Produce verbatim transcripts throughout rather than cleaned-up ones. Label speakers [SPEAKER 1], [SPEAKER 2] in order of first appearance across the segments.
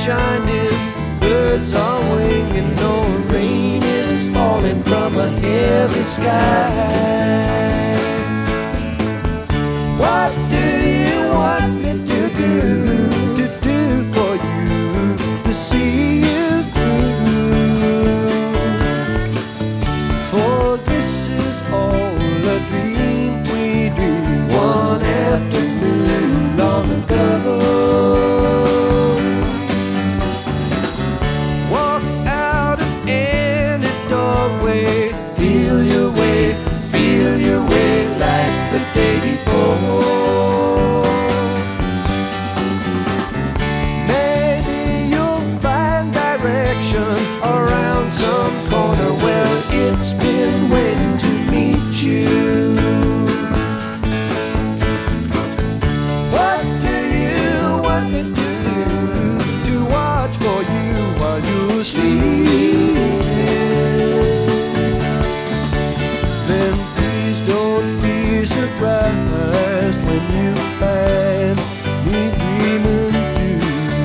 [SPEAKER 1] shining, birds are winging, no rain is falling from a heavy sky. What do you want me to do, to do for you, to see you through? For this is all a dream we dreamed one afternoon long ago. Walk out of any doorway, feel your way, feel your way like the day before. Maybe you'll find direction around some corner where it's been waiting to meet you. What do you want me to do, to watch for you while you're sleeping? Then please don't be surprised when you find me dreaming too.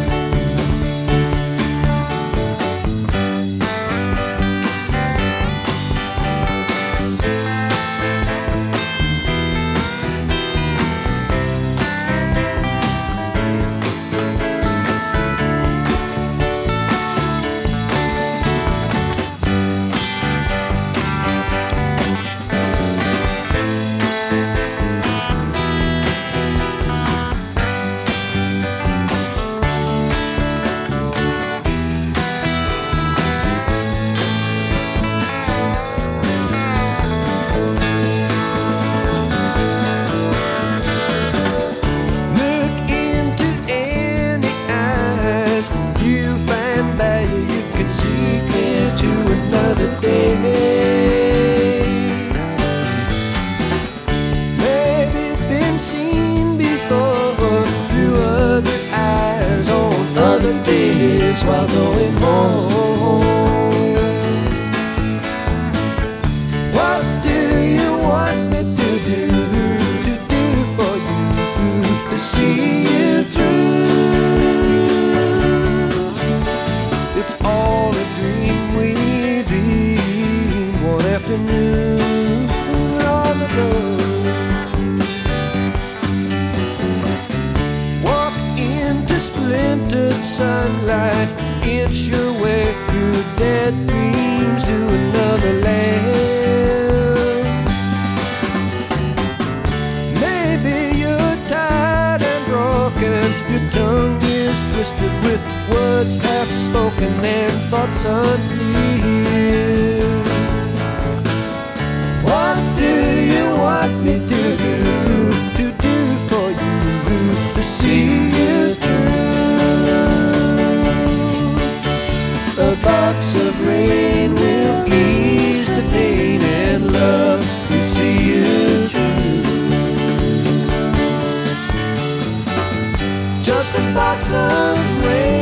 [SPEAKER 1] See clear to another day. Maybe been seen before through other eyes on other days while going home. What do you want me to do, to do for you, to see you through? It's all a dream we dreamed one afternoon long ago. Walk into splintered sunlight, inch your way through dead dreams to another land. Maybe you're tired and broken, your tongue is twisted with words half spoken and thoughts unclear. What do you want me to do, to do for you, to see you through? A box of rain will ease the pain, and love will see you through. Just a box of rain.